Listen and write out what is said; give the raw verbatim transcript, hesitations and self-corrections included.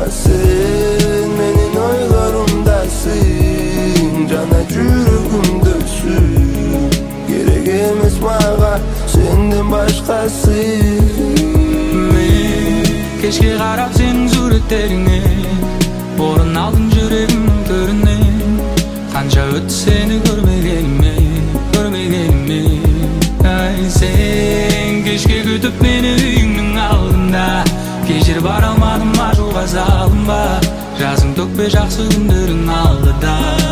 sen menin oylarımdasın. Cana жүрөгүмдөсүн, керек эмес мага сенден башкасы. Мен кечке карап сенин суреттериңе орун алдым жүрөгүмдүн төрүнөн. Канча өттү сени көрмегениме, көрмегениме. Ай сен кечке күтүп мени үйүңдүн алдында, кечирип бара алмадым ажууга салынба. Жазым төкпе жакшы күндөрүң алдыда.